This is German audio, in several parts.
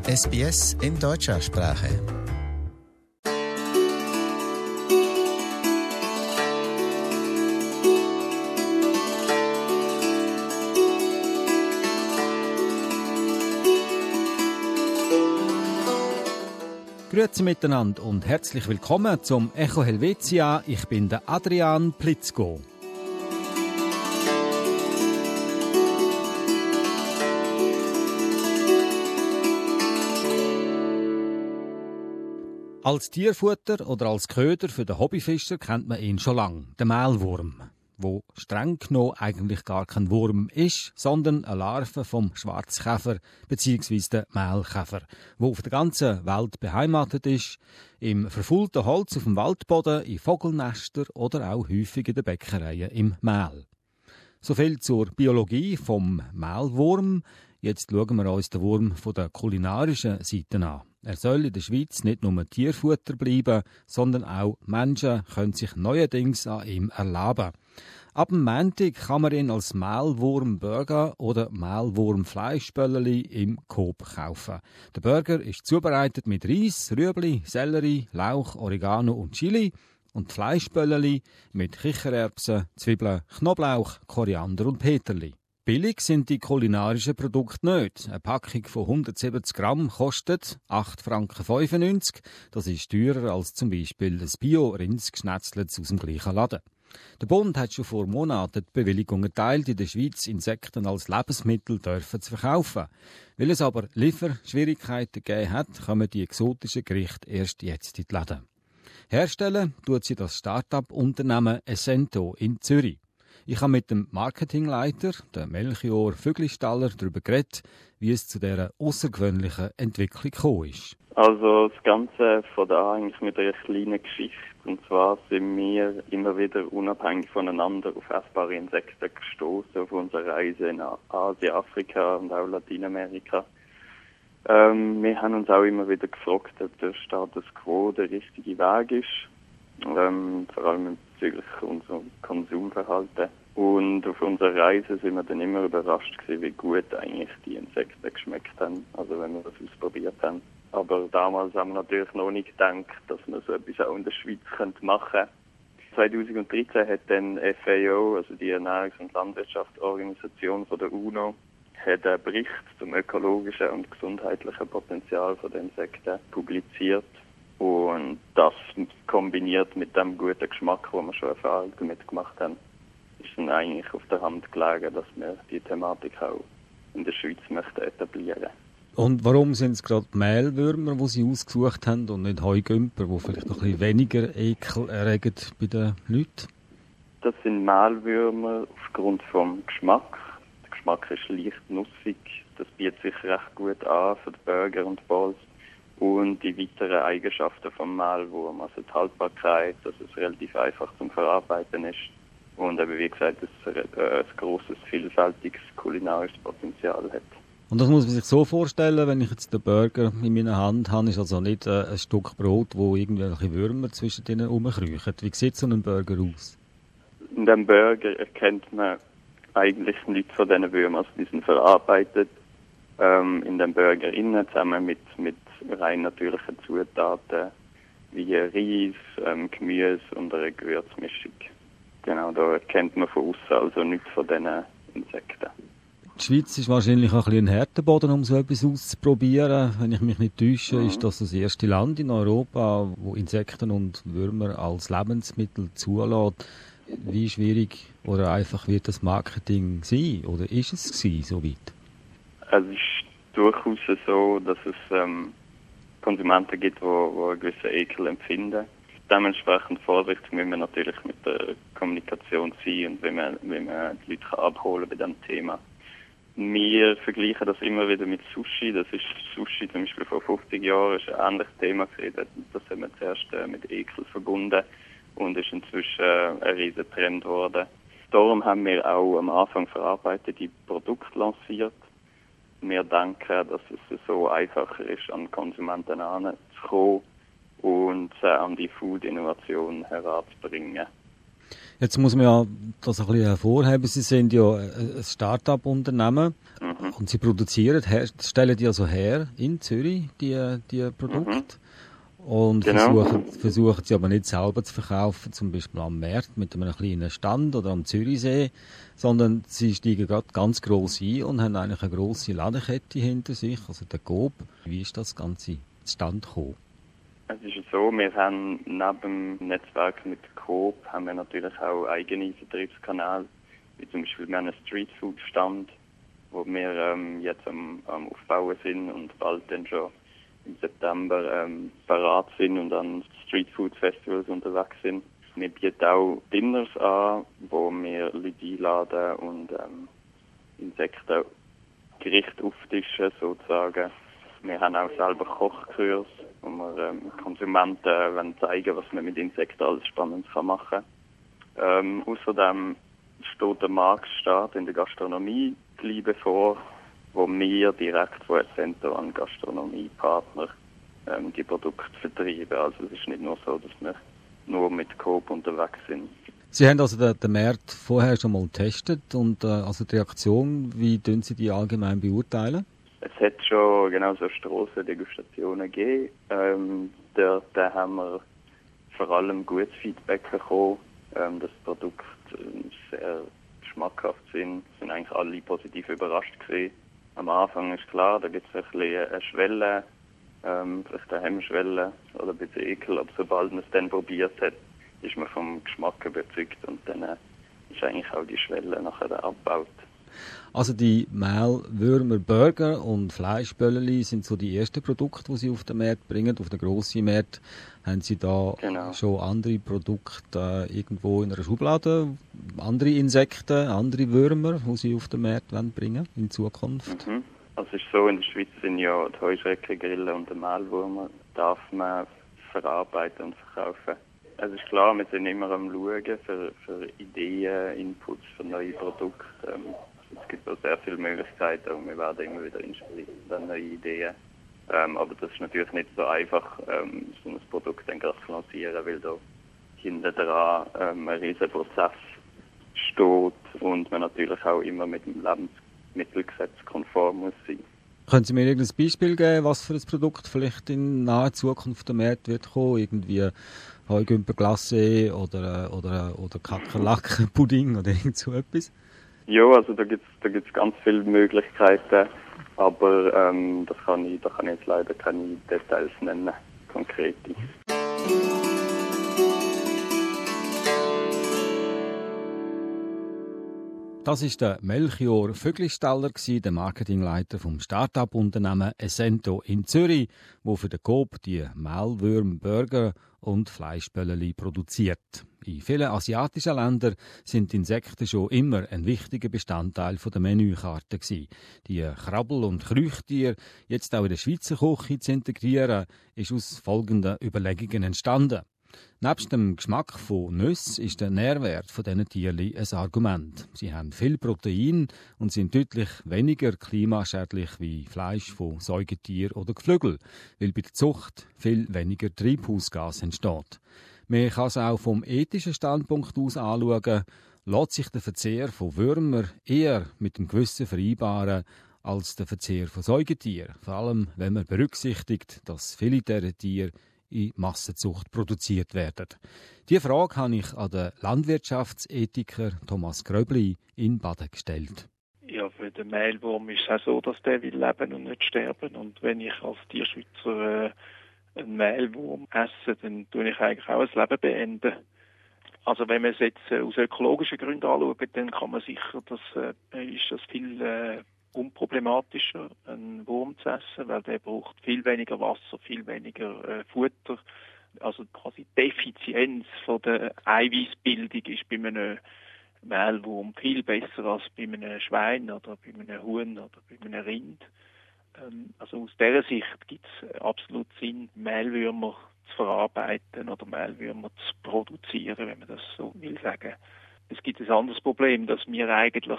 SBS in deutscher Sprache. Grüezi miteinander und herzlich willkommen zum Echo Helvetia. Ich bin der Adrian Plitzko. Als Tierfutter oder als Köder für den Hobbyfischer kennt man ihn schon lange, den Mehlwurm, wo streng genommen eigentlich gar kein Wurm ist, sondern eine Larve vom Schwarzkäfer bzw. der Mehlkäfer, wo auf der ganzen Welt beheimatet ist, im verfaulten Holz auf dem Waldboden, in Vogelnestern oder auch häufig in den Bäckereien im Mehl. So viel zur Biologie vom Mehlwurm. Jetzt schauen wir uns den Wurm von der kulinarischen Seite an. Er soll in der Schweiz nicht nur Tierfutter bleiben, sondern auch Menschen können sich neuerdings an ihm erleben. Ab dem Montag kann man ihn als Mehlwurm-Burger oder Mehlwurm-Fleischbölleli im Coop kaufen. Der Burger ist zubereitet mit Reis, Rüebli, Sellerie, Lauch, Oregano und Chili und die Fleischbölleli mit Kichererbsen, Zwiebeln, Knoblauch, Koriander und Peterli. Billig sind die kulinarischen Produkte nicht. Eine Packung von 170 Gramm kostet 8,95 Franken. Das ist teurer als zum Beispiel das Bio-Rindsgeschnetzltes aus dem gleichen Laden. Der Bund hat schon vor Monaten die Bewilligung erteilt, in der Schweiz Insekten als Lebensmittel zu verkaufen. Weil es aber Lieferschwierigkeiten gegeben hat, kommen die exotischen Gerichte erst jetzt in die Läden. Herstellen tut sie das Start-up-Unternehmen Essento in Zürich. Ich habe mit dem Marketingleiter, dem Melchior Füglistaller, darüber geredet, wie es zu dieser außergewöhnlichen Entwicklung gekommen ist. Also das Ganze fängt eigentlich mit einer kleinen Geschichte. Und zwar sind wir immer wieder unabhängig voneinander auf essbare Insekten gestoßen auf unserer Reise in Asien, Afrika und auch Lateinamerika. Wir haben uns auch immer wieder gefragt, ob der Status quo der richtige Weg ist. Vor allem bezüglich unserem Konsumverhalten. Und auf unserer Reise sind wir dann immer überrascht gewesen, wie gut eigentlich die Insekten geschmeckt haben, also wenn wir das ausprobiert haben. Aber damals haben wir natürlich noch nicht gedacht, dass wir so etwas auch in der Schweiz machen können. 2013 hat dann FAO, also die Ernährungs- und Landwirtschaftsorganisation von der UNO, hat einen Bericht zum ökologischen und gesundheitlichen Potenzial der Insekten publiziert. Und das kombiniert mit dem guten Geschmack, den wir schon Erfahrung damit gemacht haben, ist dann eigentlich auf der Hand gelegen, dass wir die Thematik auch in der Schweiz möchten etablieren. Und warum sind es gerade Mehlwürmer, die Sie ausgesucht haben, und nicht Heugümper, die vielleicht noch ein bisschen weniger Ekel erregen bei den Leuten? Das sind Mehlwürmer aufgrund vom Geschmack. Der Geschmack ist leicht nussig. Das bietet sich recht gut an für die Burger und Balls. Und die weiteren Eigenschaften vom Mehlwurm, also die Haltbarkeit, dass es relativ einfach zum Verarbeiten ist und eben, wie gesagt, dass es ein grosses, vielfältiges kulinarisches Potenzial hat. Und das muss man sich so vorstellen, wenn ich jetzt den Burger in meiner Hand habe, ist also nicht ein Stück Brot, wo irgendwelche Würmer zwischen denen rumkriechen. Wie sieht so ein Burger aus? In dem Burger erkennt man eigentlich nichts von diesen Würmern, also die sind verarbeitet in dem Burger innen, zusammen mit rein natürlichen Zutaten wie Reis, Gemüse und eine Gewürzmischung. Genau, da erkennt man von außen also nichts von diesen Insekten. Die Schweiz ist wahrscheinlich auch ein bisschen ein Härteboden, um so etwas auszuprobieren. Wenn ich mich nicht täusche, ist das das erste Land in Europa, wo Insekten und Würmer als Lebensmittel zulässt. Wie schwierig oder einfach wird das Marketing sein? Oder ist es gewesen, so weit? Es ist durchaus so, dass es Konsumenten gibt, die einen gewissen Ekel empfinden. Dementsprechend vorsichtig müssen wir natürlich mit der Kommunikation sein und wie man die Leute abholen bei diesem Thema. Wir vergleichen das immer wieder mit Sushi. Das ist Sushi zum Beispiel vor 50 Jahren ist ein ähnliches Thema gewesen. Das haben wir zuerst mit Ekel verbunden und ist inzwischen ein riesen Trend geworden. Darum haben wir auch am Anfang verarbeitete Produkte lanciert. Wir denken, dass es so einfacher ist, an Konsumenten heranzukommen und an die Food-Innovation heranzubringen. Jetzt muss man ja das ein bisschen hervorheben. Sie sind ja ein Start-up-Unternehmen und Sie stellen die also her in Zürich, die Produkte. Und Genau. versuchen sie aber nicht selber zu verkaufen, zum Beispiel am Markt mit einem kleinen Stand oder am Zürichsee, sondern sie steigen gerade ganz gross ein und haben eigentlich eine grosse Ladenkette hinter sich, also der Coop. Wie ist das Ganze zustande gekommen? Es ist so, wir haben neben dem Netzwerk mit Coop haben wir natürlich auch eigene Vertriebskanäle, wie zum Beispiel wir haben einen Streetfood-Stand, wo wir jetzt am Aufbauen sind und bald dann schon im September parat sind und an Streetfood-Festivals unterwegs sind. Wir bieten auch Dinners an, wo wir Leute einladen und Insektengerichte auftischen sozusagen. Wir haben auch selber Kochkurs, wo wir Konsumenten zeigen, was man mit Insekten alles Spannendes machen kann. Außerdem steht der Marktstart in der Gastronomie gleich bevor, wo wir direkt von Essento an Gastronomiepartner die Produkte vertreiben. Also es ist nicht nur so, dass wir nur mit Coop unterwegs sind. Sie haben also den Markt vorher schon mal getestet und also die Reaktion, wie tun Sie die allgemein beurteilen? Es hat schon genau so Strassendegustationen gegeben. Da haben wir vor allem gutes Feedback bekommen, dass die Produkte sehr schmackhaft sind. Sind eigentlich alle positiv überrascht gewesen. Am Anfang ist klar, da gibt es ein bisschen eine Schwelle, vielleicht eine Hemmschwelle oder ein bisschen Ekel, aber sobald man es dann probiert hat, ist man vom Geschmack überzeugt und dann ist eigentlich auch die Schwelle nachher abgebaut. Also die Mehlwürmer Burger und Fleischbölleli sind so die ersten Produkte, die Sie auf den Markt bringen. Auf den grossen Markt haben Sie da schon andere Produkte irgendwo in einer Schublade, andere Insekten, andere Würmer, die Sie auf den Markt bringen in Zukunft? Also es ist so, in der Schweiz sind ja die Heuschreckengrille und der Mehlwürmer darf man verarbeiten und verkaufen. Es ist klar, wir sind immer am Schauen für Ideen, Inputs für neue Produkte. Es gibt auch sehr viele Möglichkeiten und wir werden immer wieder inspiriert an neue Ideen. Aber das ist natürlich nicht so einfach, so ein Produkt dann gerade zu lancieren, weil da hinten dran ein riesen Prozess steht und man natürlich auch immer mit dem Lebensmittelgesetz konform muss sein. Können Sie mir irgendein Beispiel geben, was für ein Produkt vielleicht in naher Zukunft der Markt wird kommen? Irgendwie Heugümper-Glacé oder Kakerlaken-Pudding oder irgend so etwas? Ja, also da gibt's ganz viele Möglichkeiten, aber da kann ich jetzt leider keine Details nennen, konkrete. Das ist der Melchior Vöglistaller, der Marketingleiter vom Start-up-Unternehmen Essento in Zürich, wo für den Coop die Mehlwürmer Burger und Fleischbölleli produziert. In vielen asiatischen Ländern sind Insekten schon immer ein wichtiger Bestandteil der Menükarte gewesen. Die Krabbel- und Kreuchtiere jetzt auch in der Schweizer Küche zu integrieren, ist aus folgenden Überlegungen entstanden. Nebst dem Geschmack von Nüssen ist der Nährwert von diesen Tierchen ein Argument. Sie haben viel Protein und sind deutlich weniger klimaschädlich wie Fleisch von Säugetieren oder Geflügel, weil bei der Zucht viel weniger Treibhausgas entsteht. Man kann es auch vom ethischen Standpunkt aus anschauen, lässt sich der Verzehr von Würmern eher mit dem Gewissen vereinbaren als der Verzehr von Säugetieren. Vor allem, wenn man berücksichtigt, dass viele dieser Tiere in Massenzucht produziert werden. Diese Frage habe ich an den Landwirtschaftsethiker Thomas Gröbli in Baden gestellt. Ja, für den Mehlwurm ist es auch so, dass der will leben und nicht sterben. Und wenn ich als Tierschützer einen Mehlwurm esse, dann tue ich eigentlich auch das Leben beenden. Also wenn man es jetzt aus ökologischen Gründen anschaut, dann kann man sicher, ist das viel unproblematischer, einen Wurm zu essen, weil der braucht viel weniger Wasser, viel weniger Futter. Also quasi die Effizienz von der Eiweißbildung ist bei einem Mehlwurm viel besser als bei einem Schwein oder bei einem Huhn oder bei einem Rind. Also aus dieser Sicht gibt es absolut Sinn, Mehlwürmer zu verarbeiten oder Mehlwürmer zu produzieren, wenn man das so will sagen. Es gibt ein anderes Problem, dass wir eigentlich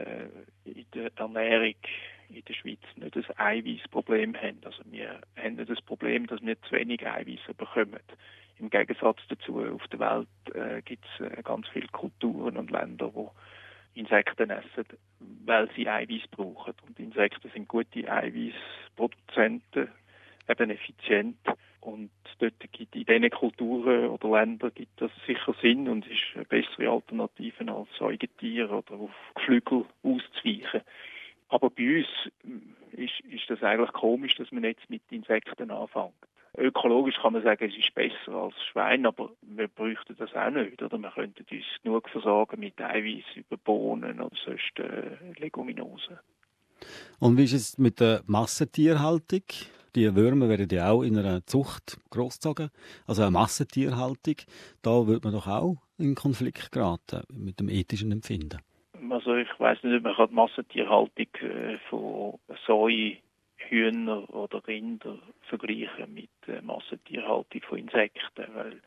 in der Ernährung in der Schweiz nicht ein Eiweißproblem haben. Also wir haben nicht das Problem, dass wir zu wenig Eiweiß bekommen. Im Gegensatz dazu, auf der Welt gibt es ganz viele Kulturen und Länder, wo Insekten essen, weil sie Eiweiß brauchen. Und Insekten sind gute Eiweißproduzenten, eben effizient. Und dort gibt in diesen Kulturen oder Ländern gibt das sicher Sinn und ist eine bessere Alternative als Säugetiere oder auf Geflügel auszuweichen. Aber bei uns ist das eigentlich komisch, dass man jetzt mit Insekten anfängt. Ökologisch kann man sagen, es ist besser als Schwein, aber wir bräuchten das auch nicht. Oder wir könnten uns genug versorgen mit Eiweiß über Bohnen oder sonst Leguminosen. Und wie ist es mit der Massentierhaltung? Die Würmer werden ja auch in einer Zucht großgezogen, also eine Massentierhaltung. Da wird man doch auch in Konflikt geraten mit dem ethischen Empfinden. Also ich weiss nicht, ob man die Massentierhaltung von Hühner oder Rinder vergleichen mit Massentierhaltung von Insekten, weil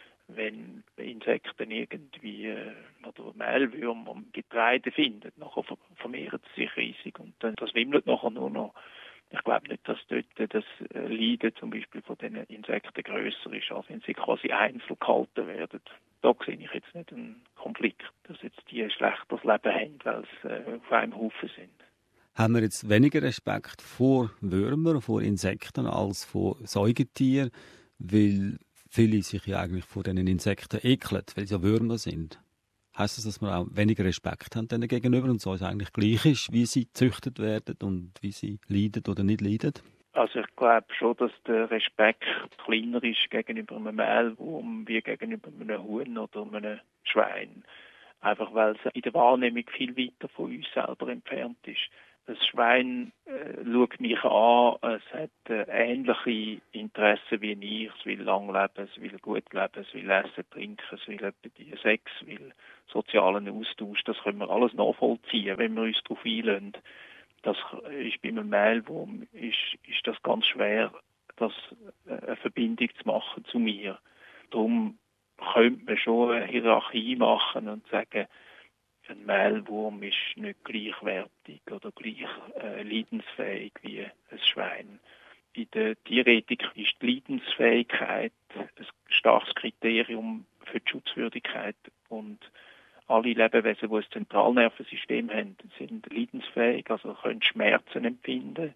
wenn Insekten irgendwie oder Mehlwürmer am Getreide finden, nachher vermehren sie sich riesig und dann das wimmelt nachher nur noch. Ich glaube nicht, dass dort das Leiden zum Beispiel von diesen Insekten grösser ist, als wenn sie quasi einzeln gehalten werden. Da sehe ich jetzt nicht einen Konflikt, dass jetzt die ein schlechteres Leben haben, weil sie auf einem Haufen sind. Haben wir jetzt weniger Respekt vor Würmern, vor Insekten als vor Säugetieren, weil viele sich ja eigentlich vor diesen Insekten ekeln, weil sie ja Würmer sind? Heisst das, dass wir auch weniger Respekt haben denen gegenüber und so es eigentlich gleich ist, wie sie gezüchtet werden und wie sie leiden oder nicht leiden? Also ich glaube schon, dass der Respekt kleiner ist gegenüber einem Mehlwurm wie gegenüber einem Huhn oder einem Schwein. Einfach weil es in der Wahrnehmung viel weiter von uns selber entfernt ist. Das Schwein schaut mich an, es hat ähnliche Interessen wie ich. Es will lang leben, es will gut leben, es will essen, trinken, es will Sex, es will sozialen Austausch. Das können wir alles nachvollziehen, wenn wir uns darauf einlassen. Das ist bei einem Mehlwurm ist das ganz schwer, das eine Verbindung zu machen zu mir. Darum könnte man schon eine Hierarchie machen und sagen, ein Mehlwurm ist nicht gleichwertig oder gleich leidensfähig wie ein Schwein. Bei der Tierethik ist die Leidensfähigkeit ein starkes Kriterium für die Schutzwürdigkeit. Und alle Lebewesen, die ein Zentralnervensystem haben, sind leidensfähig, also können Schmerzen empfinden,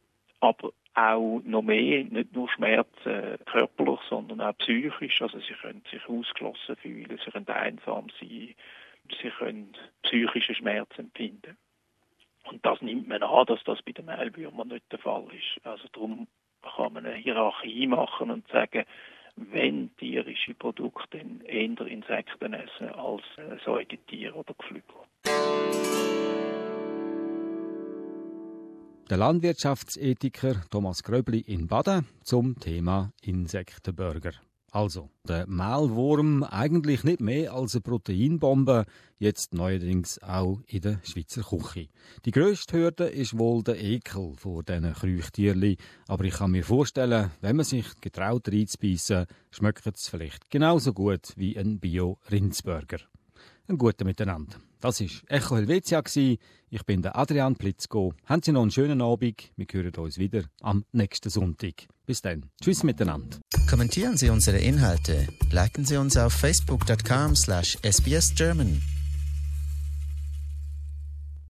aber auch noch mehr, nicht nur Schmerzen körperlich, sondern auch psychisch. Also sie können sich ausgeschlossen fühlen, sie können einsam sein, sie können psychische Schmerzen empfinden. Und das nimmt man an, dass das bei den Mehlwürmern nicht der Fall ist. Also darum kann man eine Hierarchie machen und sagen, wenn tierische Produkte dann eher Insekten essen als Säugetiere oder Geflügel. Der Landwirtschaftsethiker Thomas Gröbli in Baden zum Thema Insektenburger. Also, der Mehlwurm eigentlich nicht mehr als eine Proteinbombe, jetzt neuerdings auch in der Schweizer Küche. Die grösste Hürde ist wohl der Ekel vor diesen Kreuchtierli, aber ich kann mir vorstellen, wenn man sich getraut reinzubeissen, schmeckt es vielleicht genauso gut wie ein Bio-Rindsburger. Ein guter Miteinander. Das war Echo Helvetia. Ich bin der Adrian Plitzko. Haben Sie noch einen schönen Abend. Wir hören uns wieder am nächsten Sonntag. Bis dann. Tschüss miteinander. Kommentieren Sie unsere Inhalte. Liken Sie uns auf facebook.com/sbsgerman.